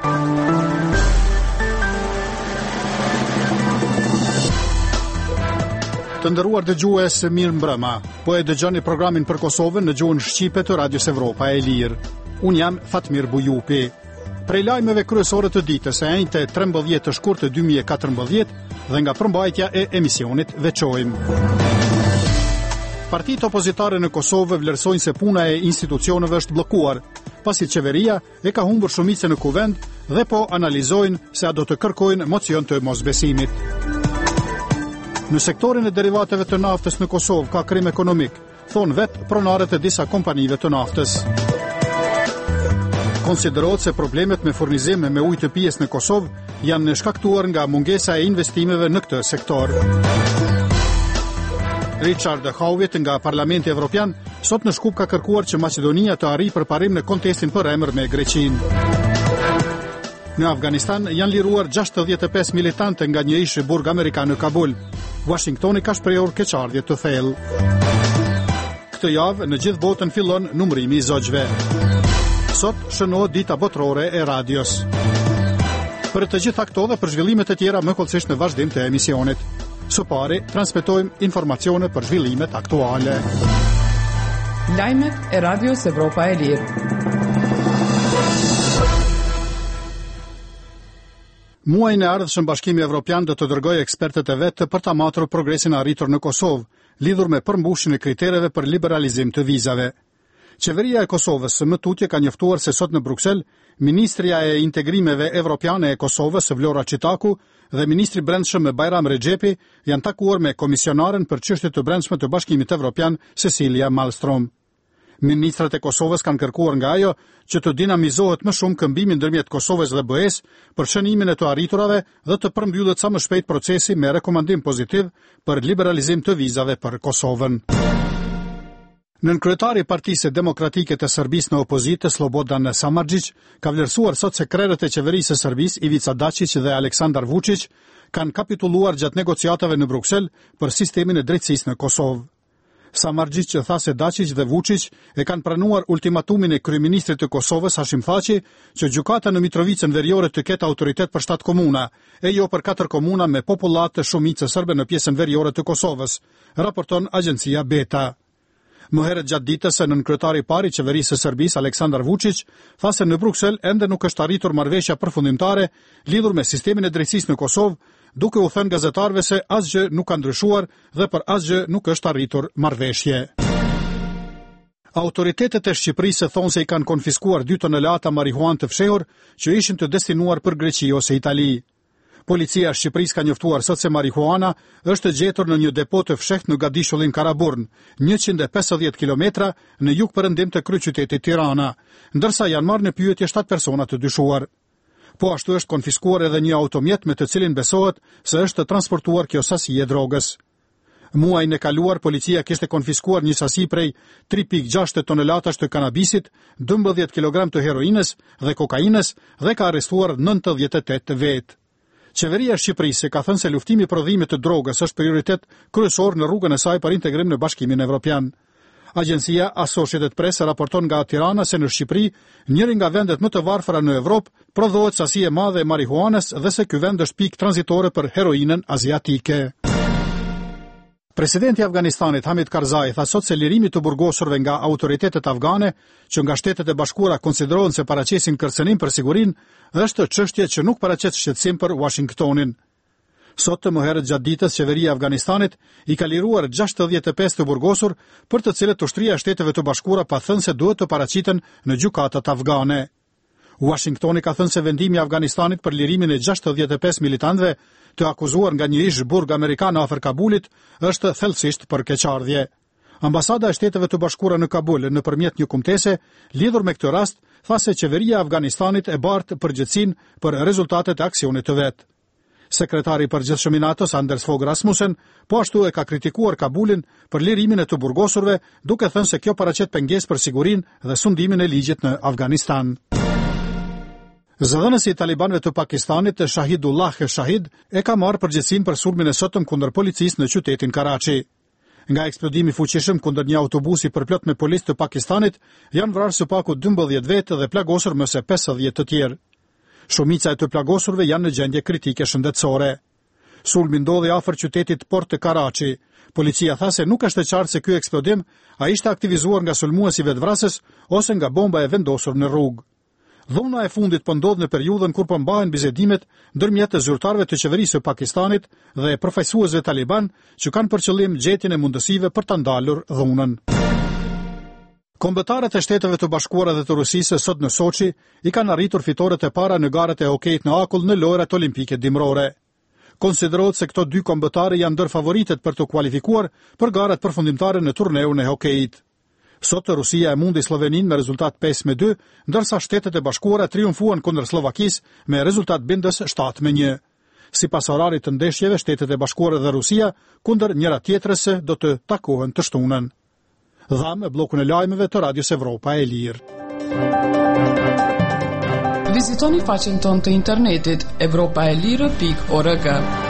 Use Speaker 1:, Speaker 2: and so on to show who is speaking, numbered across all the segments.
Speaker 1: Të nderuar dëgjues, mirë mbrëma. Po e dëgjoni programin për Kosovën në gjuhën shqipe të Radios Evropa e Lirë. Unë jam Fatmir Bujupi. Prej lajmeve kryesore të ditës e enjte 13 të shkurtë 2014 dhe nga përmbajtja e emisionit veçojmë. Partitë opozitare në Kosovë vlerësojnë se puna e institucioneve është bllokuar, pasi qeveria e ka humbur shumicën në kuvend dhe po analizojnë se a do të kërkojnë mocion të mosbesimit. Në sektorin e derivateve të naftës në Kosovë ka krim ekonomik, thonë vetë pronarët e disa kompanive të naftës. Konsiderohet se problemet me furnizim me ujë të pijes në Kosovë janë nënshkaktuar nga mungesa e investimeve në këtë sektor. Richard Howitt nga Parlamenti Evropian sot në Shkup ka kërkuar që Maqedonia të arrijë përparim në kontestin për emër me Greqinë. Në Afganistan janë liruar 65 militantë nga një ish burg amerikan në Kabul. Washingtoni ka shprehur keqardhje të thellë. Këtë javë në gjithë botën fillon numërimi i zogjve. Sot shënohet dita botërore e radios. Për të gjitha këto dhe për zhvillimet e tjera më kollësisht në vazhdim të emisionit. Së pari transmetojmë informacione për zhvillimet aktuale.
Speaker 2: Lajmet e Radios Evropa e Lirë.
Speaker 1: Muajin e ardhshëm Bashkimi Evropian do të dërgojë ekspertët e vet për ta matur progresin arritur në Kosovë, lidhur me përmbushjen e kritereve për liberalizim të vizave. Qeveria e Kosovës më tutje ka njoftuar se sot në Bruksel, Ministria e Integrimeve Evropiane e Kosovës, Vlora Çitaku, dhe Ministri Brendshëm Bajram Rexhepi janë takuar me komisionaren për çështje të brendshme të Bashkimit Evropian, Cecilia Malmström. Ministrat e Kosovës kanë kërkuar nga ajo që të dinamizohet më shumë këmbimi ndërmjet Kosovës dhe BE-s për shënimin e të arriturave dhe të përmbyllet sa më shpejt procesi me rekomandim pozitiv për liberalizim të vizave për Kosovën. Nënkryetari i Partisë Demokratike të Serbisë në opozitë, Slobodan Samardžić, ka vlerësuar sot se krerët e qeverisë së Serbisë, Ivica Dačić dhe Aleksandar Vučić, kanë kapituluar gjatë negociatave në Bruksel për sistemin e drejtësisë në Kosovë. Samardžić tha se Dačić dhe Vučić e kanë pranuar ultimatumin e kryeministrit të Kosovës Hashim Thaçi që gjykata në Mitrovicën Veriore të ketë autoritet për 7 komuna, e jo për 4 komuna me popullat të shumicë serbe në pjesën veriore të Kosovës, raporton agjencia Beta. Më herët gjatë ditës nënkryetari i parë i qeverisë së Serbisë Aleksandar Vučić tha se në Bruksel ende nuk është arritur marrëveshja përfundimtare lidhur me sistemin e drejtësisë në Kosovë, duke u thënë gazetarëve se asgjë nuk ka ndryshuar dhe për asgjë nuk është arritur marrëveshje. Autoritetet e Shqipërisë thonë se i kanë konfiskuar 2 tonelata marihuanë të fshehur që ishin të destinuar për Greqi ose Itali. Policia e Shqipërisë ka njoftuar sot se marihuana është gjetur në një depo të fshehtë në Gadishullin Karaburn, 150 kilometra në jugperëndim të kryeqytetit Tirana, ndërsa janë marrë në pyetje 7 persona të dyshuar. Po ashtu është konfiskuar edhe një automjet me të cilin besohet se është transportuar kjo sasi e drogës. Muajin e kaluar, policia kishte konfiskuar një sasi prej 3.6 tonelatash të kanabisit, 12 kg të heroinës dhe kokainës dhe ka arrestuar 98 vetë. Qeveria e Shqipërisë ka thënë se luftimi i prodhimit të drogës është prioritet kryesor në rrugën e saj për integrim në Bashkimin Evropian. Agjencia Associated Press raporton nga Tirana se në Shqipëri, njëri nga vendet më të varfëra në Evropë, prodhohet sasi e madhe e marihuanës dhe se ky vend është pikë tranzitore për heroinën aziatike. Presidenti i Afganistanit Hamid Karzai tha sot se lirimi të burgosurve nga autoritetet afgane, që nga Shtetet e Bashkuara konsiderohen se paraqesin kërcënim për sigurinë, është çështje që nuk paraqet shqetësim për Washingtonin. Sot të më herët gjatë ditës, qeveria e Afganistanit i ka liruar 65 të burgosur, për të cilët ushtria e Shteteve të Bashkuara pa thënë se duhet të paraqiten në gjykatat afgane. Washingtoni ka thënë se vendimi i Afganistanit për lirimin e 65 militantëve të akuzuar nga një ish burg amerikan afër Kabulit është thellësisht për keqardhje. Ambasada e Shteteve të Bashkuara në Kabul, nëpërmjet një kumtese, lidhur me këtë rast, tha se qeveria e Afganistanit e bartë përgjegjësinë për rezultatet e aksionit të vet. Sekretari i përgjithshëm i NATO-s Anders Fogh Rasmussen po ashtu e ka kritikuar Kabulin për lirimin e të burgosurve, duke thënë se kjo paraqet pengesë për sigurinë dhe sundimin e ligjit në Afganistan. Zëdhënësi i talibanëve të Pakistanit, Shahidullah Shahid, e ka marrë përgjegjësinë për sulmin e sotëm kundër policisë në qytetin Karachi. Nga eksplodimi fuqishëm kundër një autobusi përplot me policë të Pakistanit, janë vrarë së paku 12 vetë dhe plagosur më se 50 të tjerë. Shumica e të plagosurve janë në gjendje kritike shëndetësore. Sulmi ndodhi afër qytetit Port të Karachi. Policia tha se nuk është e qartë se ky eksplodim a ishte aktivizuar nga sulmuesi vetvrasës ose nga bomba e vendosur në rrugë. Dhuna e fundit po ndodh në periudhën kur po mbahen bizedimet ndërmjet të zyrtarëve të qeverisë së Pakistanit dhe përfaqësuesve taliban që kanë për qëllim gjetjen e mundësive për ta ndalur dhunën. Kombëtarët e Shteteve të Bashkuara dhe të Rusisë sot në Soçi i kanë arritur fitoret e para në garat e hokejit në akull në lojrat olimpike dimrore. Konsiderohet se këto dy kombëtarë janë ndër favoritet për të kualifikuar për garat përfundimtare në turneun e hokejit. Sot Rusia e mundi Sloveninë me rezultat 5-2, ndërsa Shtetet e Bashkuara triumfuan kundër Slovakisë me rezultat bindës 7-1. Sipas orarit të ndeshjeve, Shtetet e Bashkuara dhe Rusia kundër njëra tjetrës do të takohen të shtunën. Dham e bllokun e lajmeve të Radios Evropa e Lirë.
Speaker 2: Vizitoni faqen tonë të internetit evropaelire.org.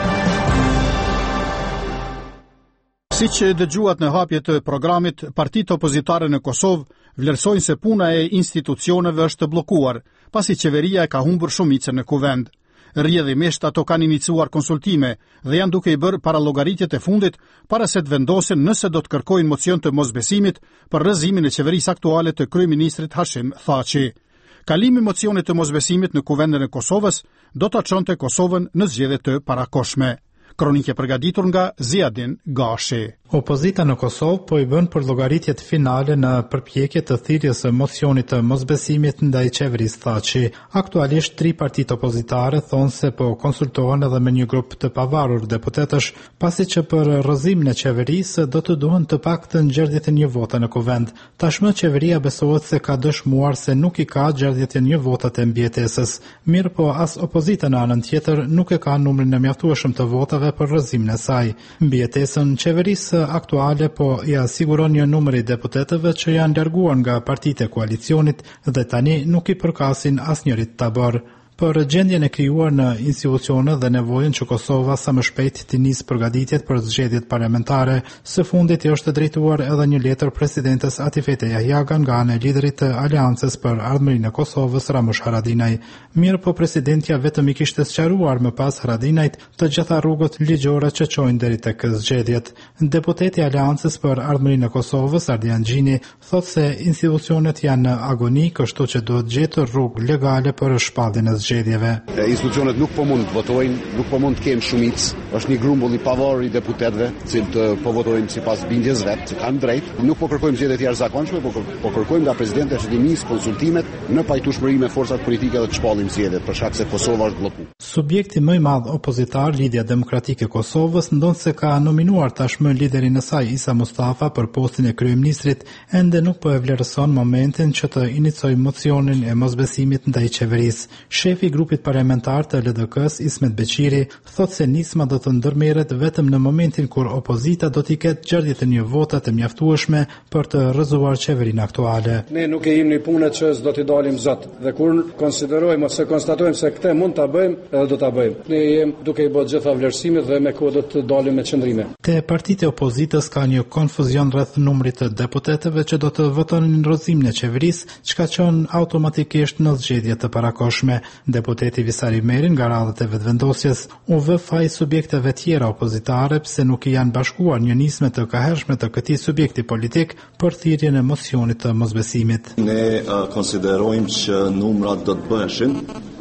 Speaker 1: Siç dëgjuat në hapje të programit, partitë opozitare në Kosovë vlerësojnë se puna e institucioneve është bllokuar, pasi qeveria e ka humbur shumicën në kuvend. Rrjedhimisht ato kanë iniciuar konsultime dhe janë duke i bërë parallogaritjet e fundit para se të vendosin nëse do të kërkojnë mocion të mosbesimit për rrëzimin e qeverisë aktuale të kryeministrit Hashim Thaçi. Kalimi mocionit të mosbesimit në kuvendin e Kosovës do ta çonte Kosovën në zgjedhje të parakohshme. Kronike përgatitur nga Ziadin Gashi.
Speaker 3: Opozita në Kosovë po i bën përllogaritjet finale në përpjekje të thirrjes së mocionit të mosbesimit ndaj qeverisë Thaçi. Aktualisht 3 partitë opozitare thonë se po konsultohen edhe me një grup të pavarur deputetësh, pasi që për rrëzimin e qeverisë do të duhen të paktën 61 vota në kuvend. Tashmë qeveria besohet se ka dëshmuar se nuk i ka 61 votat e mbijetesës. Mirë po as opozita në anën tjetër nuk e ka numrin e mjaftueshëm të votave për rrëzimin e saj. Mbijetesën qeverisë aktuale po i siguron një numër i deputetëve që janë larguar nga partitë e koalicionit dhe tani nuk i përkasin asnjërit ta bërë. Për gjendjen e krijuar në institucione dhe nevojën që Kosova sa më shpejt të nisë përgatitjet për zgjedhjet parlamentare, së fundit i është drejtuar edhe një letër presidentes Atifete Jahjaga nga ana e liderit të Aleancës për Ardhmërinë e Kosovës Ramush Haradinaj. Mirë po presidentja vetëm i kishte sqaruar më pas Haradinajt të gjitha rrugët ligjore që çojnë deri tek zgjedhjet. Deputeti i Aleancës për Ardhmërinë e Kosovës Ardian Gjini thotë se institucionet janë në agoni, kështu që duhet gjetur rrugë legale për shpalljen e zgjedhjeve.
Speaker 4: Institucionet nuk po mund të votojnë, nuk po mund të kenë shumicë. Është një grumbull i pavarur i deputetëve, cilët po votojnë sipas bindjes vet, që kanë drejt. Nuk po kërkojmë zgjedhje të jashtëzakonshme, po kërkojmë nga presidenti që të nisë konsultimet në pajtueshmëri me forcat politike dhe të shpallim zgjedhjet, për shkak se Kosova është bllokuar.
Speaker 3: Subjekti më i madh opozitar, Lidhja Demokratike e Kosovës, ndonë se ka nominuar tashmë liderin e saj Isa Mustafa për postin e kryeministrit, ende nuk po e vlerëson momentin që të iniciojë mocionin e mosbesimit ndaj qeverisë. Shefi i grupit parlamentar të LDK-s, Ismet Beqiri, thotë se nisma do të ndërmerret vetëm në momentin kur opozita do t'i ketë 61 vota të mjaftueshme për të rrëzuar qeverinë aktuale.
Speaker 5: Ne nuk e jemi në punë që s'do t'i dalim zot. Dhe kur konsiderojmë ose konstatojmë se këtë mund ta bëjmë, edhe do ta bëjmë. Ne jemi duke i bërë gjitha vlerësimet dhe me kohë do të dalim me qëndrime.
Speaker 3: Te partitë e opozitës ka një konfuzion rreth numrit të deputetëve që do të votonin rrëzimin e qeverisë, çka çon automatikisht në zgjedhje të parakohshme. Deputeti Visari Meri nga radhët e vetëvendosjes u vë faj subjekteve tjera opozitare pse nuk i janë bashkuar një nisme të kahershme të këtij subjekti politik për thirrjen e mocionit të mosbesimit.
Speaker 6: Ne konsiderojmë që numrat do të bëheshin,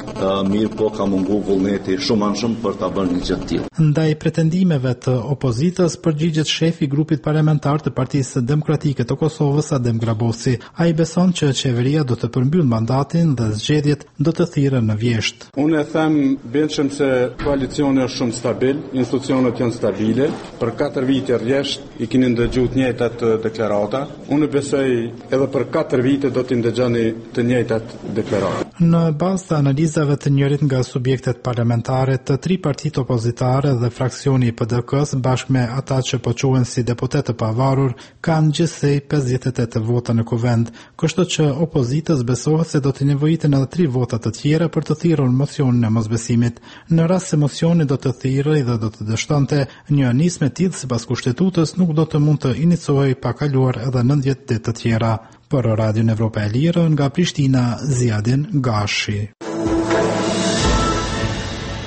Speaker 6: mirë po ka mungu vullneti shumë anshëm për ta bërë një gjë të tillë.
Speaker 3: Ndaj pretendimeve të opozitës përgjigjet shefi i grupit parlamentar të Partisë Demokratike të Kosovës Adem Grabosi. Ai beson që qeveria do të përmbyll mandatin dhe zgjedhjet do të thirren në vjesht.
Speaker 5: Unë e them bindshëm se koalicioni është shumë stabil, institucionet janë stabile. Për 4 vite rresht i keni ndëgjuar të njëjtat deklarata. Unë besoj edhe për 4 vite do t'i ndëgjoni të njëjtat deklarata.
Speaker 3: Në bazë të analizave të njërit nga subjektet parlamentare të 3 partitë opozitare dhe fraksioni i PDK-s bashkë me ata që po quhen si deputetë pavarur kanë gjithsej 58 vota në kuvend, kështu që opozitës besohet se do të nevojiten edhe 3 vota të tjera për të thirrur mocionin e mosbesimit. Në rast se mocioni do të thirrej dhe do të dështonte një nismë e tillë sipas kushtetutës, nuk do të mund të iniciojë pa kaluar edhe 90 ditë të tjera. Për Radion Evropa e Lirë nga Prishtina, Ziadin Gashi.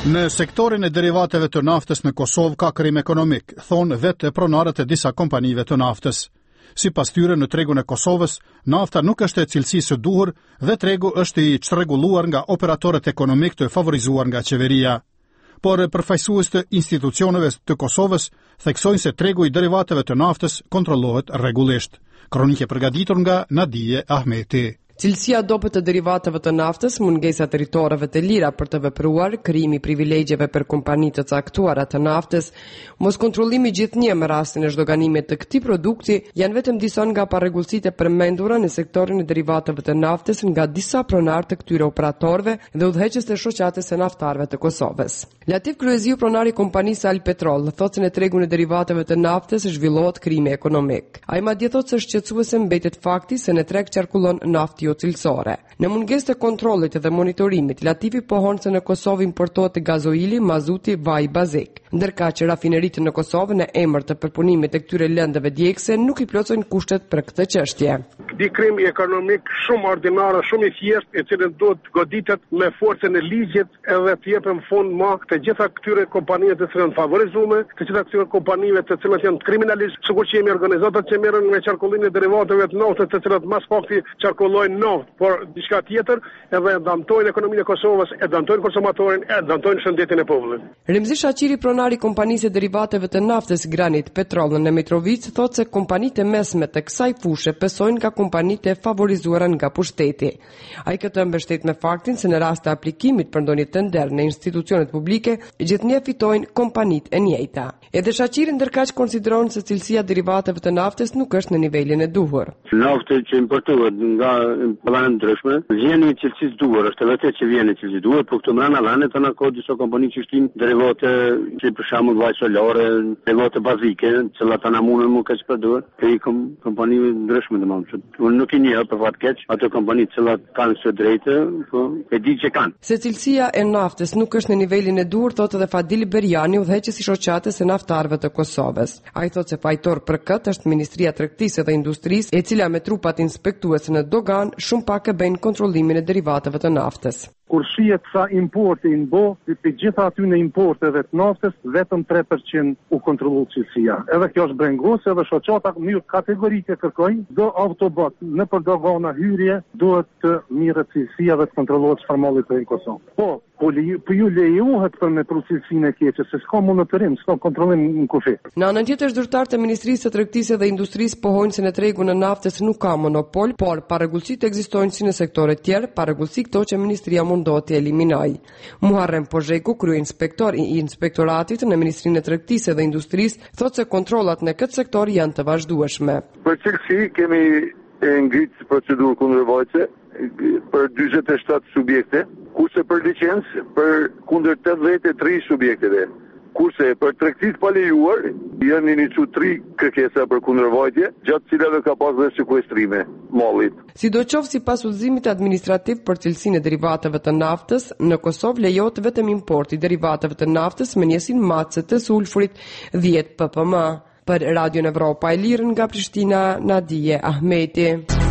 Speaker 1: Në sektorin e derivateve të naftës në Kosovë ka krim ekonomik, thonë vetë pronarët e disa kompanive të naftës. Sipas tyre, në tregun e Kosovës, nafta nuk është e cilësisë së duhur dhe tregu është i çrregulluar nga operatorët ekonomik të favorizuar nga qeveria. Por përfaqësues të institucioneve të Kosovës theksojnë se tregu i derivateve të naftës kontrollohet rregullisht. Kronikë e përgatitur nga Nadije Ahmeti.
Speaker 7: Cilësia dobët të derivateve të naftës, mungesa territoreve të lira për të vepruar, krijimi i privilegjeve për kompanitë të caktuara të naftës, mos kontrollimi gjithnjë me rastin e zhdoganimit të këtij produkti, janë vetëm disa nga parregullsitë e përmendura në sektorin e derivateve të naftës nga disa pronarë të këtyre operatorëve dhe udhëheqës të shoqatës së naftarëve të Kosovës. Latif Kryeziu, pronari i kompanisë Alpetrol, thotë se në tregun e derivateve të naftës zhvillohet krimi ekonomik. Ai madje thotë se shqetësuese mbetet fakti se në treg qarkullon naftë jo cilësore. Në mungesë të kontrollit dhe monitorimit, Latifi pohon se në Kosovë importohet gazoili, mazuti, vaj bazik, ndërka që rafineritë në Kosovë në emër të përpunimit të këtyre lëndëve djegëse nuk i plotësojnë kushtet për këtë çështje.
Speaker 8: Di krim ekonomik shumë ordinar, shumë i thjeshtë, i cili duhet goditet me forcën e ligjit edhe të jepën fund më të gjitha këtyre kompanive të cilat janë favorizuar, të gjitha këtyre kompanive të cilat janë kriminalisht, sikur që jemi organizatat që merren me qarkullimin e derivateve të naftës, të cilat mas fakti qarkullojnë naftë, por diçka tjetër edhe dëmtojnë ekonominë e Kosovës, e dëmtojnë konsumatorin, e dëmtojnë shëndetin e popullit.
Speaker 7: Remzi Shaqiri, pronari i kompanisë e derivateve të naftës Granit Petrol në Mitrovic, thotë se kompanitë e mesme të kësaj fushë pesojnë nga kompanitë e favorizuara nga pushteti. Ai këtë mbështet me faktin se në rast të aplikimit për ndonjë tender në institucionet publike, gjithnjë fitojnë kompanitë e njëjta. Edhe Shaqiri ndërkaq konsideron se cilësia e derivateve të naftës nuk është në nivelin e duhur.
Speaker 9: Nafta që importohet nga pallane ndryshme vjen në cilësi të duhur, është vërtet që vjen në cilësi të duhur, por këtu mbrana lanë tani ka disa kompani që shtin derivate, si për shembull vaj solare, derivate bazike, që ata na mundën më kaq përdor, këto kompani ndryshme domosdoshmë. Unë nuk i njeh për fat keq ato kompani që kanë së drejtë, po e di që kanë.
Speaker 7: Se cilësia e naftës nuk është në nivelin e duhur, thotë edhe Fadil Berjani, udhëheqës i shoqatës së naftarëve të Kosovës. Ai thotë se fajtor për këtë është Ministria e Tregtisë dhe Industrisë, e cila me trupat inspektuese në dogan shumë pak e bën kontrollimin e derivateve të naftës.
Speaker 8: Kur shihet sa importi në botë, të gjitha aty në importeve të naftës, vetëm 3% u kontrollu cilësia. Edhe kjo është brengos, edhe shoqata në mënyrë kategorike kërkojnë, do autobot në për dogana hyrje duhet të mirë cilësia dhe të kontrollohet çfarë malli të në Kosovë. Po ju lejohet për me cilësinë e keqe, se s'ka monitorim, s'ka kontrollim në kufi.
Speaker 7: Në anën tjetër, zyrtarët e Ministrisë së Tregtisë dhe Industrisë pohojnë se në tregun e naftës nuk ka monopol, por parregullsitë ekzistojnë si në sektore të tjerë, parregullsi këto që Ministria mundohet të eliminojë. Muharrem Pozheku, kryeinspektor i inspektoratit në Ministrinë e Tregtisë dhe Industrisë, thotë se kontrollat në këtë sektor janë të vazhdueshme.
Speaker 10: Për cilësi kemi ngritë procedurë kundërvajtëse për 47 subjekte, kurse për licencë për kundër 83 subjekteve. Kurse për tregtisë pa lejuar janë iniciuar 3 kërkesa për kundërvajtje, gjatë cilave ka pas dhe sekuestrime mallit.
Speaker 7: Sidoqoftë, sipas udhëzimit administrativ për cilësinë e derivateve të naftës, në Kosovë lejohet vetëm importi derivateve të naftës me njësinë matëse të sulfurit 10 ppm. Për Radio Evropa e Lirë nga Prishtina, Nadije Ahmeti.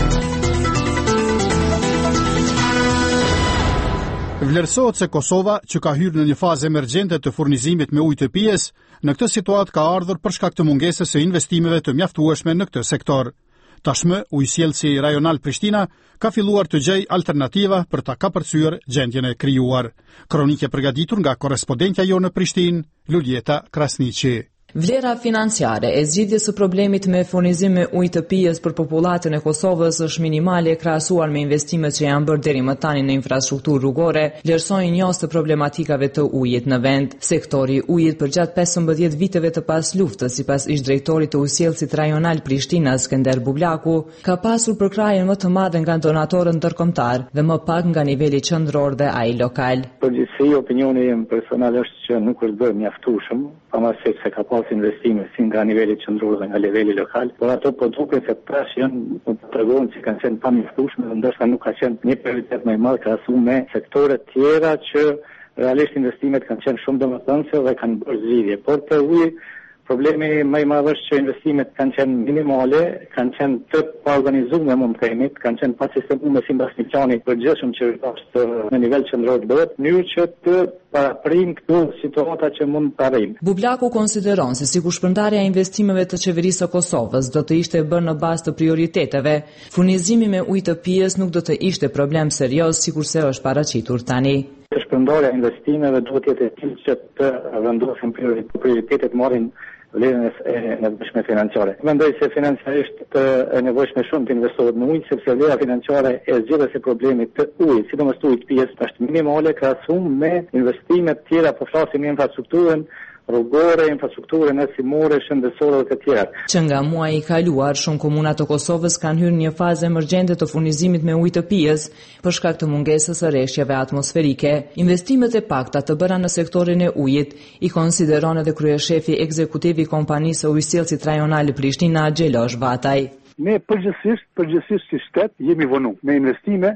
Speaker 1: Vlerësohet se Kosova, që ka hyrë në një fazë emergjente të furnizimit me ujë të pijes, në këtë situatë ka ardhur për shkak të mungesës së investimeve të mjaftueshme në këtë sektor. Tashmë, ujësjellësi rajonal Prishtina ka filluar të gjejë alternativa për ta kapërcyer gjendjen e krijuar. Kronikë e përgatitur nga korrespondentja jonë në Prishtinë, Luljeta Krasniqi.
Speaker 11: Vlera financiare e zgjidhjes së problemit me furnizim me ujë të pijes për popullatën e Kosovës është minimale krahasuar me investimet që janë bërë deri më tani në infrastrukturë rrugore, vlerësojnë njohës të problematikave të ujit në vend. Sektori i ujit përgjatë 15 viteve të pas luftës, sipas ish-drejtorit të ujësjellësit rajonal Prishtina, Skënder Bublaku, ka pasur përkrahjen më të madhe nga donatorët ndërkombëtar dhe më pak nga niveli qendror dhe ai lokal.
Speaker 12: Përgjithësi opinioni im personal është që nuk është bërë mjaftueshëm, pavarësisht se ka pas investime si nga niveli qendror dhe nga niveli lokal, por ato po duket se tash janë tregon se kanë qenë pamjaftueshme dhe ndoshta nuk ka qenë një prioritet më i madh krahasuar me sektore të tjera që realisht investimet kanë qenë shumë domethënëse dhe kanë bërë zgjidhje. Por për ujë Problemi më i madh është që investimet kanë qenë minimale, kanë qenë të paorganizuara, mund të themi, kanë qenë pa sistemuar sipas një plani përgjithshëm që është në nivel qendror të bëhet, në mënyrë që të paraprim këto situata që mund të arrijmë.
Speaker 11: Bublaku konsideron se sikur shpërndarja e investimeve të qeverisë së Kosovës do të ishte bërë në bazë të prioriteteve, furnizimi me ujë të pijes nuk do të ishte problem serioz sikurse është paraqitur tani.
Speaker 12: Shpërndarja e investimeve duhet të jetë e tillë që të vendosen prioritetet marrin vlerën e nevojshme financiare. Mendoj se financiarisht e nevojshme shumë të investohet në ujë, sepse vlera financiare e zgjedhjes së problemit të ujit, sidomos ujit pjesë, është minimale krahasuar me investimet tjera, po flasim në infrastrukturën rrugore, infrastrukturën arsimore, shëndetësore dhe të tjera.
Speaker 11: Që nga muaji i kaluar, shumë komuna të Kosovës kanë hyrë në një fazë emergjente të furnizimit me ujë të pijes për shkak të mungesës së rreshjeve atmosferike. Investimet e pakta të bëra në sektorin e ujit i konsideron edhe kryeshefi ekzekutiv i kompanisë ujësillësit rajonal Prishtina, Xhelosh Vataj.
Speaker 13: Ne përgjithsisht si shtet jemi vonu me investime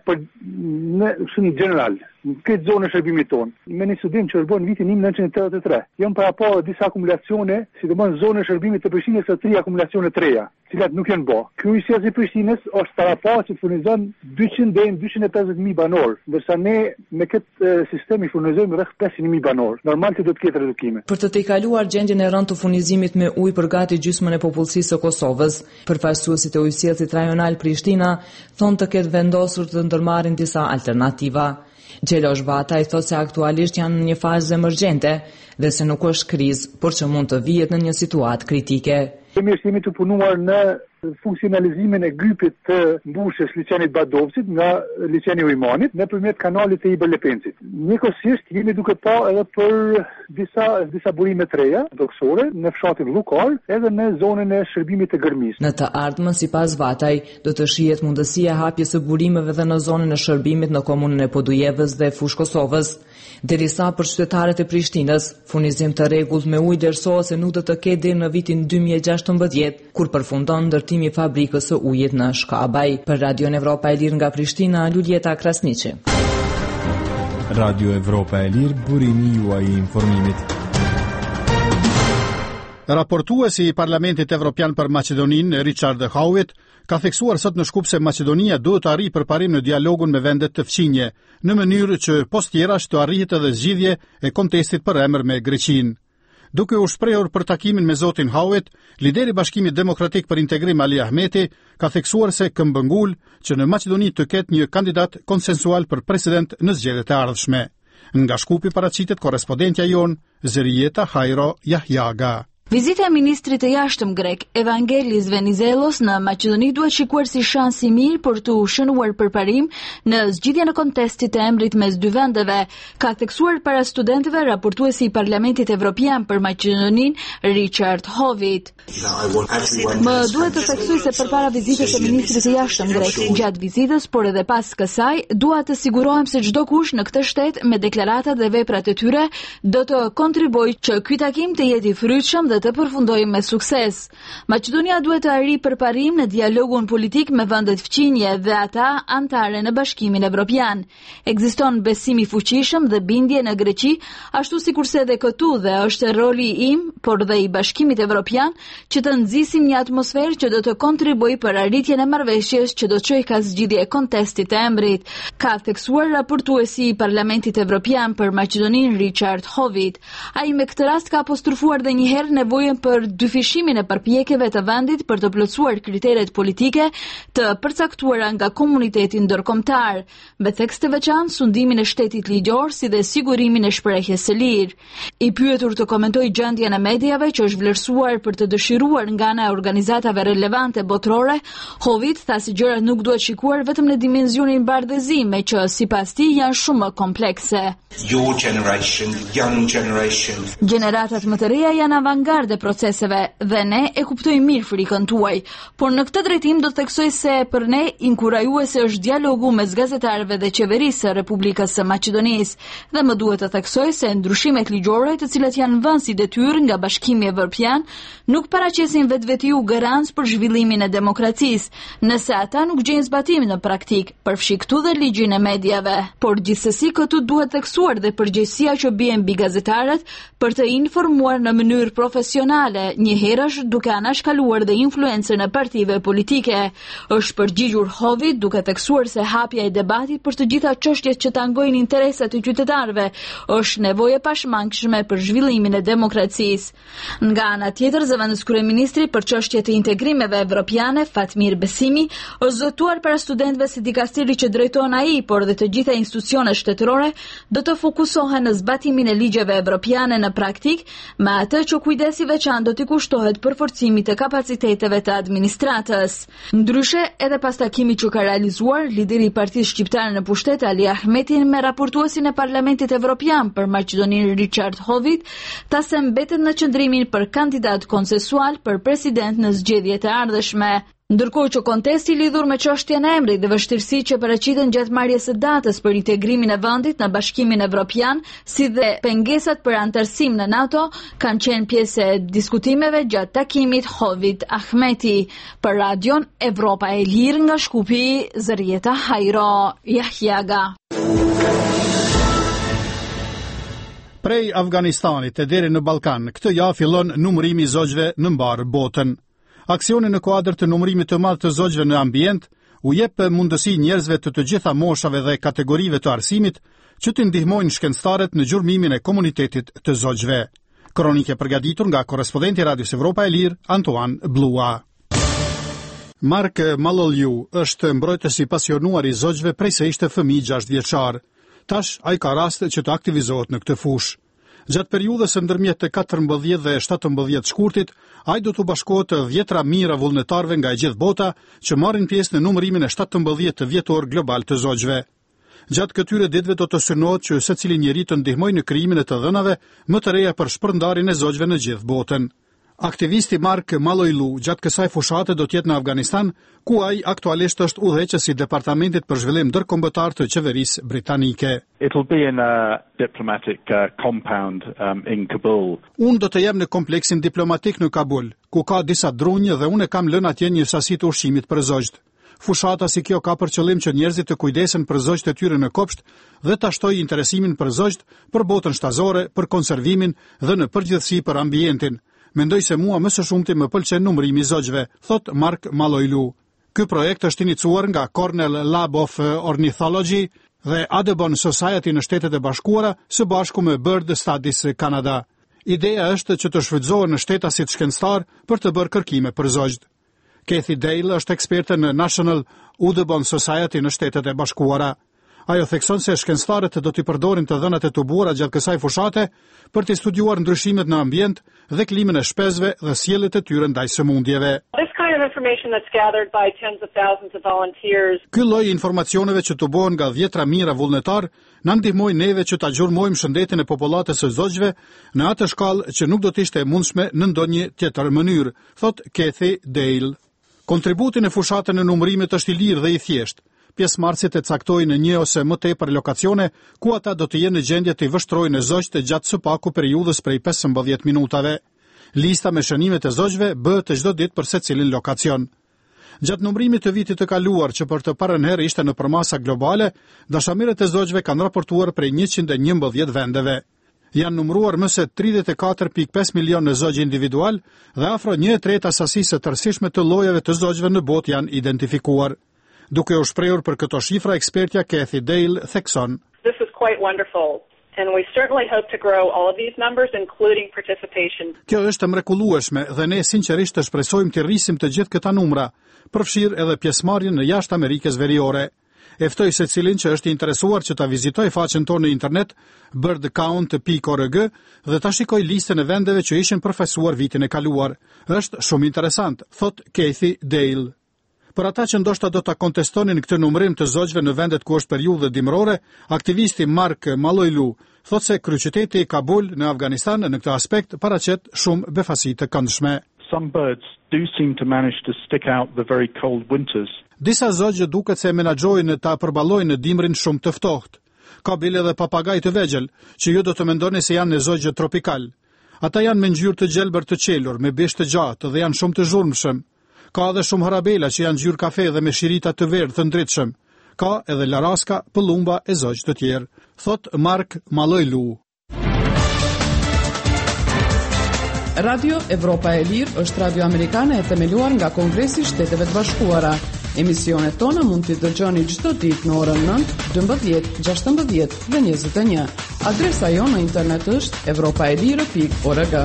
Speaker 13: në general në këtë zonë e shërbimit tonë. Me një studim që është bërë në vitin 1983, janë para pa disa akumulacione, sidomos në zonën e shërbimit të Prishtinës së 3 akumulacione të reja, të cilat nuk janë bë. Ky ujësillës i Prishtinës është para pa që furnizon 200 deri në 250.000 banor, ndërsa ne me këtë sistem i furnizojmë rreth 500.000 banor. Normal që do të ketë redukime.
Speaker 11: Për të tejkaluar gjendjen e rëndë të furnizimit me ujë për gati gjysmën e popullsisë së Kosovës, përfaqësuesit e ujësillësit rajonal Prishtina thonë të ketë vendosur të ndërmarrin disa alternativa. Xhelosh Vataj thotë se aktualisht janë në një fazë emergjente dhe se nuk është krizë, por që mund të vihet në një situatë kritike.
Speaker 13: Jemi të punuar në funksionalizimin e gypit të mbushjes liçenit Badovcit nga liçeni Ujmanit nëpërmjet kanalit të Iberlepencit. Njëkohësisht jemi duke pa edhe për disa burime të reja toksore në fshatin Llukar edhe në zonën e shërbimit të Gërmisë.
Speaker 11: Në të ardhmen, sipas Vataj, do të shihet mundësia e hapjes së burimeve dhe në zonën e shërbimit në komunën e Podujevës dhe Fushë Kosovës. Derisa për qytetarët e Prishtinës, furnizim të rregullt me ujë vlerësohet se nuk do të ketë deri në vitin 2016, kur përfundon ndërtimi i fabrikës së ujit në Shkabaj. Për Radio Evropa e Lirë nga Prishtina, Luljeta Krasniqi.
Speaker 14: Radio Evropa e Lirë, burimi juaj i informimit.
Speaker 1: Raportuesi i Parlamentit Evropian për Maqedoninë, Richard Howitt, ka theksuar sot në Shkup se Maqedonia duhet të arrijë përparim në dialogun me vendet të fqinje, në mënyrë që post tjerash të arrihet edhe zgjidhje e kontestit për emër me Greqinë. Duke u shprehur për takimin me zotin Howitt, lideri i Bashkimit Demokratik për Integrim Ali Ahmeti ka theksuar se këmbëngul që në Maqedoni të ketë një kandidat konsensual për president në zgjedhjet e ardhshme. Nga Shkupi paraqitet korrespondentja jon Zerieta Hajro Jahjaga.
Speaker 15: Vizita e ministrit të jashtëm grek, Evangelis Venizelos, në Maqedoni duhet shikuar si shans i mirë për të shënuar përparim në zgjidhjen e kontestit të emrit mes dy vendeve, ka theksuar para studentëve raportuesi i Parlamentit Evropian për Maqedoninë, Richard Howitt. Më duhet të theksoj se përpara vizitës së ministrit të jashtëm grek, gjatë vizitës, por edhe pas kësaj, dua të sigurohem se çdo kush në këtë shtet me deklaratat dhe veprat e tyre do të kontribuojë që ky takim të jetë i frytshëm dhe të përfundojmë me sukses. Maqedonia duhet të arrijë përparim në dialogun politik me vendet fqinje dhe ata anëtare në Bashkimin Evropian. Ekziston besim i fuqishëm dhe bindje në Greqi, ashtu sikurse edhe këtu dhe është roli im, por dhe i Bashkimit Evropian, që të nxisim një atmosferë që do të kontribuojë për arritjen e marrëveshjes që do të çojë ka zgjidhje e kontestit të emrit, ka theksuar raportuesi i Parlamentit Evropian për Maqedoninë, Richard Howitt. Ai me këtë rast ka apostrofuar edhe një herë nevojën për dyfishimin e përpjekjeve të vendit për të plotësuar kriteret politike të përcaktuara nga komuniteti ndërkombëtar, me tekst të veçantë sundimin e shtetit ligjor si dhe sigurimin e shprehjes së lirë. I pyetur të komentojë gjendjen e mediave që është vlerësuar për të dëshiruar nga ana e organizatave relevante botërore, Howitt tha se gjërat nuk duhet shikuar vetëm në dimensionin bardhëzime që sipas tij janë shumë më komplekse. Gjeneratat më të reja janë avangarde proceseve dhe ne e kuptojmë mirë frikën tuaj, por në këtë drejtim do të theksoj se për ne inkurajuese është dialogu mes gazetarëve dhe qeverisë së Republikës së Maqedonisë dhe më duhet të theksoj se ndryshimet ligjore të cilat janë vënë si detyrë nga Bashkimi Evropian nuk paraqesin vetvetiu garancë për zhvillimin e demokracisë, nëse ata nuk gjejnë zbatim në praktik, përfshi këtu dhe ligjin e mediave. Por gjithsesi këtu duhet theksuar dhe përgjegjësia që bie mbi gazetarët për të informuar në mënyrë profesionale profesionale, një herësh duke anashkaluar dhe influencën e partive politike. Është përgjigjur Hovit duke theksuar se hapja e debatit për të gjitha çështjet që tangojnë interesat e qytetarëve është nevojë e pashmangshme për zhvillimin e demokracisë. Nga ana tjetër, zëvendës kryeministri për çështjet e integrimeve evropiane, Fatmir Besimi, është zotuar para studentëve se dikasteri që drejton ai, por dhe të gjitha institucionet shtetërore do të fokusohen në zbatimin e ligjeve evropiane në praktik, me atë që kujdesi veçantë do t'i kushtohet përforcimit të kapaciteteve të administratës. Ndryshe, edhe pas takimit që ka realizuar, lideri i Partisë Shqiptare në pushtet Ali Ahmetin me raportuesin e Parlamentit Evropian për Maqedoninë Richard Hovit, ta se mbetet në qëndrimin për kandidat konsensual për president në zgjedhjet e ardhshme. Ndërkohë që kontesti lidhur me çështjen e emrit dhe vështirësitë që paraqiten gjatë marrjes së datës për integrimin e vendit në Bashkimin Evropian, si dhe pengesat për antarësim në NATO, kanë qenë pjesë e diskutimeve gjatë takimit Hovit Ahmeti. Për Radion Evropa e Lirë nga Shkupi, Zërieta Hajro, Jahjaga.
Speaker 1: Prej Afganistanit e deri në Ballkan, këtë javë fillon numërimi i zogjve në mbar botën. Aksioni në kuadër të numërimit të madh të zogjve në ambient u jep mundësi njerëzve të gjitha moshave dhe kategorive të arsimit që të ndihmojnë shkencëtarët në gjurmimin e komunitetit të zogjve. Kronike përgatitur nga korrespondenti i Radios Evropa e Lirë, Antoine Blua. Mark Malolju është mbrojtës i pasionuar i zogjve prej se ishte fëmijë 6 vjeçar. Tash ai ka rast që të aktivizohet në këtë fushë. Gjatë periudhës ndërmjet të 14 dhe 17 shkurtit, ai do të bashkohet të 10 mijëra vullnetarëve nga e gjithë bota që marrin pjesë në numërimin e 17 vjetor global të zogjve. Gjatë këtyre ditëve do të synohet që secili njeri të ndihmojë në krijimin e të dhënave më të reja për shpërndarjen e zogjve në gjithë botën. Aktivisti Mark Malojlu gjatë kësaj fushate do të jetë në Afganistan, ku ai aktualisht është udhëheqës i Departamentit për Zhvillim Ndërkombëtar të Qeverisë britanike.
Speaker 16: It'll be in a diplomatic compound in Kabul.
Speaker 1: Unë do të jem në kompleksin diplomatik në Kabul, ku ka disa drunjë dhe unë kam lënë atje një sasi të ushqimit për zogjt. Fushata si kjo ka për qëllim që njerëzit të kujdesen për zogjt e tyre në kopsht dhe ta shtojë interesimin për zogjt, për botën shtazore, për konservimin dhe në përgjithësi për ambientin. Mendoj se mua më së shumti më pëlqen numërimi i zogjve, thot Mark Malojlu. Ky projekt është iniciuar nga Cornell Lab of Ornithology dhe Audubon Society në Shtetet e Bashkuara së bashku me Bird Studies Canada. Ideja është që të shfrytëzohen në shtetasit shkencëtar për të bërë kërkime për zogjt. Kathy Dale është eksperte në National Audubon Society në Shtetet e Bashkuara. Ajo thekson se shkencëtarët do t'i përdorin të dhënat e tubuara gjatë kësaj fushate për të studiuar ndryshimet në ambient dhe klimën e shpesve dhe sjelljet e tyre ndaj sëmundjeve. Ky lloj informacioneve që tubohen nga 10 mijëra vullnetar na ndihmojnë neve që ta gjurmojmë shëndetin e popullatës së zogjve në atë shkallë që nuk do të ishte e mundshme në ndonjë tjetër mënyrë, thot Kathy Dale. Kontributi në fushatën e numërimit është i lirë dhe i thjeshtë. Pjesëmarrësit e caktojnë një ose më tepër lokacione ku ata do të jenë në gjendje të vështrojnë zogjt gjatë së paku periudhës prej 15 minutave. Lista me shënimet e zogjve bëhet çdo ditë për secilin lokacion. Gjatë numërimit të vitit të kaluar, që për të parën herë ishte në përmasa globale, dashamirët e zogjve kanë raportuar prej 111 vendeve. Janë numëruar më se 34.5 milion në zogj individual dhe afro 1/3 sasisë tërësishme të llojeve të zogjve në botë janë identifikuar. Duke u shprehur për këto shifra, ekspertja Kathy Dale thekson:
Speaker 17: This is quite wonderful and we certainly hope to grow all of these numbers including participation.
Speaker 1: Kjo është mrekullueshme dhe ne sinqerisht të shpresojmë të rrisim të gjithë këta numra, përfshirë edhe pjesëmarrjen në jashtë Amerikës Veriore. E ftoj secilin që është interesuar që ta vizitoj faqen tonë në internet birdcount.org dhe ta shikoj listën e vendeve që ishin përfaqësuar vitin e kaluar. Është shumë interesant, thot Kathy Dale. Për ata që ndoshta do ta kontestonin këtë numërim të zogjve në vendet ku është periudhë dimrore, aktivisti Mark Malojlu thot se kryeqyteti i Kabul në Afganistan në këtë aspekt paraqet shumë befasi të këndshme.
Speaker 16: Some birds do seem to manage to stick out the very cold winters.
Speaker 1: Disa zogjë duket se menaxhojnë ta përballojnë dimrin shumë të ftohtë. Ka bile dhe papagaj të vegjël, që ju do të mendoni se janë në zogjë tropikal. Ata janë me ngjyrë të gjelbër të qelur, me bish të gjatë dhe janë shumë të zhurmshëm. Ka edhe shumë harabela që janë ngjyrë kafe dhe me shirita të verdhë të ndritshëm. Ka edhe laraska, pëllumba e zogjë të tjerë, thot Mark Malojlu.
Speaker 2: Radio Evropa e Lirë është radio amerikane e themeluar nga Kongresi i Shteteve të Bashkuara. Emisionet tona mund t'i dëgjoni çdo ditë në orën 9, 12, 16 dhe 21. Adresa jonë në internet është europaelire.org.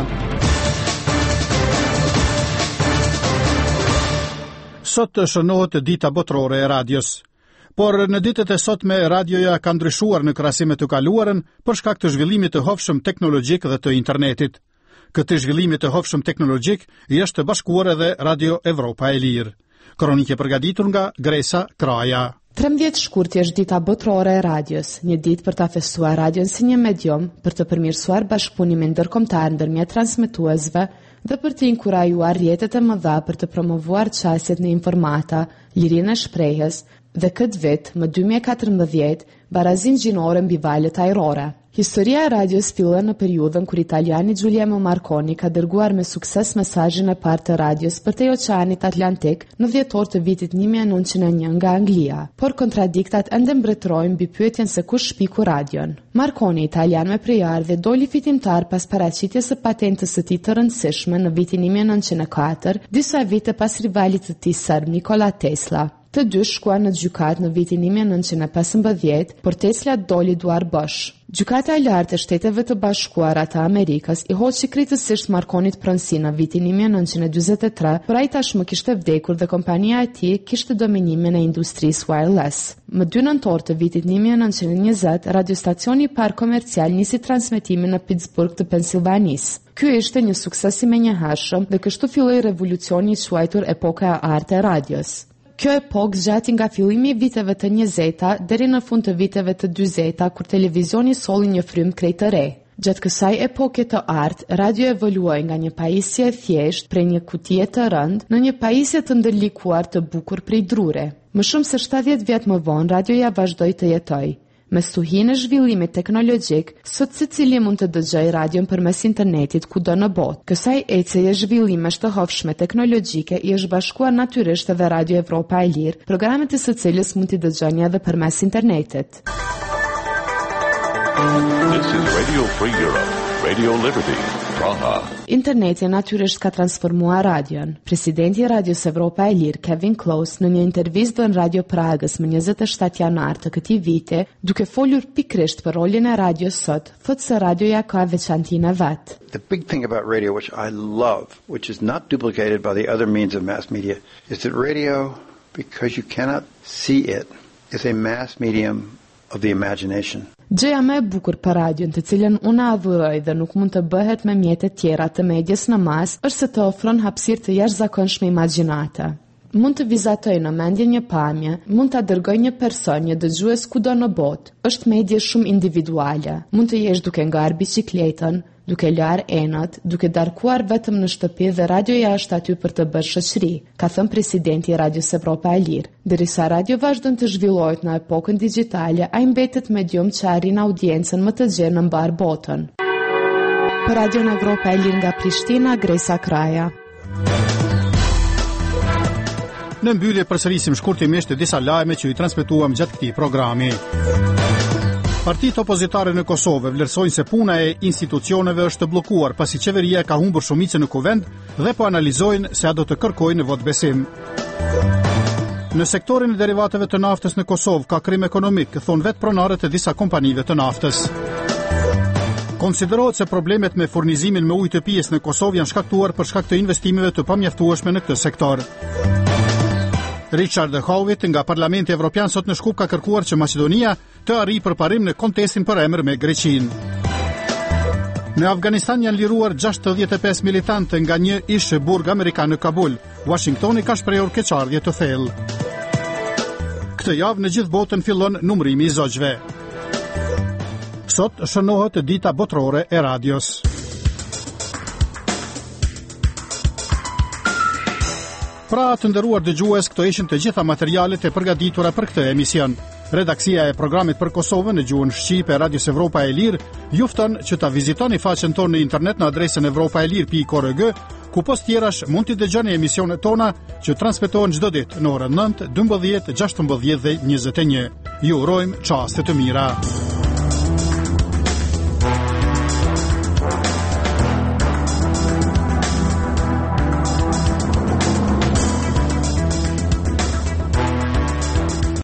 Speaker 1: Sot shënohet dita botërore e radios. Por në ditët e sotme radioja ka ndryshuar në krahasim me të kaluarën për shkak të zhvillimit të hovshëm teknologjik dhe të internetit. Këtë zhvillim të hovshëm teknologjik i është bashkuar edhe Radio Evropa e Lirë. Kronike përgatitur nga Gresa Kraja.
Speaker 18: 13 shkurti është dita botërore e radios, një ditë për ta festuar radion si një medium për të përmirësuar bashkëpunimin ndërkombëtar ndërmjet transmetuesve dhe për të inkurajuar rrjetet e mëdha për të promovuar qasjet në informata, lirinë e shprehjes dhe këtë vit, më 2014, barazin gjinore mbi valët ajrore. Historia e radios fillon në periudhën kur italiani Giuliano Marconi ka dërguar me sukses mesazhin e parë të radios përtej Oqeanit Atlantik në dhjetor të vitit 1901 nga Anglia, por kontradiktat ende mbretërojnë mbi pyetjen se kush shpiku radion. Marconi, italian me prejardhje, doli fitimtar pas paraqitjes së patentës së tij të rëndësishme në vitin 1904, disa vite pas rivalit të tij serb Nikola Tesla. Të dy shkuan në gjykat në vitin 1915, por Tesla doli duar bosh. Gjykata e lartë e Shteteve të Bashkuara të Amerikës i hoqi kritikisht Marconit pronësi në vitin 1943, por ai tashmë kishte vdekur dhe kompania e tij kishte dominimin e industrisë wireless. Më 2 nëntor të vitit 1920, radiostacioni i parë komercial nisi transmetimin në Pittsburgh të Pensilvanisë. Ky ishte një sukses i menjëhershëm dhe kështu filloi revolucioni i quajtur epoka e artë e radios. Kjo epokë zgjati nga fillimi i viteve të 20-ta deri në fund të viteve të 40-ta, kur televizioni solli një frym krejt të re. Gjatë kësaj epoke të artë, radio evoluoi nga një pajisje e thjeshtë prej një kutije të rëndë në një pajisje të ndërlikuar të bukur prej drure. Më shumë se 70 vjet më vonë, radioja vazhdoi të jetojë. Me stuhinë e zhvillimit teknologjik, sot secili mund të dëgjojë radion përmes internetit kudo në botë. Kësaj ecjeje zhvillimesh të hovshme teknologjike i është bashkuar natyrisht edhe Radio Evropa e Lirë, programet e së cilës mund t'i dëgjoni edhe përmes internetit.
Speaker 19: This is Radio Free Europe, Radio Liberty, Praha.
Speaker 18: Interneti natyrisht ka transformuar radion. Presidenti i Radios Evropa e Lirë, Kevin Close, në një intervistë në Radio Pragës më 27 janar të këtij viti, duke folur pikërisht për rolin e radios sot, thotë se radioja ka veçantinë e vet.
Speaker 20: The big thing about radio, which I love, which is not duplicated by the other means of mass media, is that radio, because you cannot see it, is a mass medium of the imagination.
Speaker 18: Gjëja më e bukur për radion, të cilën unë adhuroj dhe nuk mund të bëhet me mjetet tjera të medjes në mas, është se të ofron hapësirë të jashtëzakonshme imagjinate. Mund të vizatoj në mendje një pamje, mund të dërgoj një person, një dëgjues kudo në botë. Është medje shumë individuale. Mund të jesh duke ngar bicikletën, duke lar enët, duke darkuar vetëm në shtëpi dhe radioja është aty për të bërë shoqëri, ka thënë presidenti i Radios Evropa e Lirë. Derisa radio vazhdon të zhvillohet në epokën digjitale, ai mbetet medium që arrin audiencën më të gjerë në mbar botën. Për Radio Evropa e Lirë nga Prishtina, Gresa Kraja.
Speaker 1: Në mbyllje përsërisim shkurtimisht disa lajme që i transmetuam gjatë këtij programi. Partitë opozitare në Kosovë vlerësojnë se puna e institucioneve është bllokuar pasi qeveria ka humbur shumicën në kuvend dhe po analizojnë se a do të kërkojnë votbesim. Në sektorin e derivateve të naftës në Kosovë ka krim ekonomik, thonë vetë pronarët e disa kompanive të naftës. Konsiderohet se problemet me furnizimin me ujë të pijes në Kosovë janë shkaktuar për shkak të investimeve të pamjaftueshme në këtë sektor. Richard Howitt nga Parlamenti Evropian sot në Shkup ka kërkuar që Maqedonia të arrijë përparim në kontestin për emër me Greqinë. Në Afganistan janë liruar 65 militantë nga një ish burg amerikan në Kabul. Washingtoni ka shprehur keqardhje të thellë. Këtë javë në gjithë botën fillon numrimi i zogjve. Sot shënohet dita botërore e radios. Pra të nderuar dëgjues, këto ishin të gjitha materialet e përgatitura për këtë emision. Redaksia e programit për Kosovën në gjuhën shqipe e Radios Evropa e Lirë ju fton që ta vizitoni faqen tonë në internet në adresën evropaelir.org, ku post tjerash mund t'i dëgjoni emisionet tona që transmetohen çdo ditë në orën 9, 12, 16 dhe 21. Ju urojmë çaste të mira.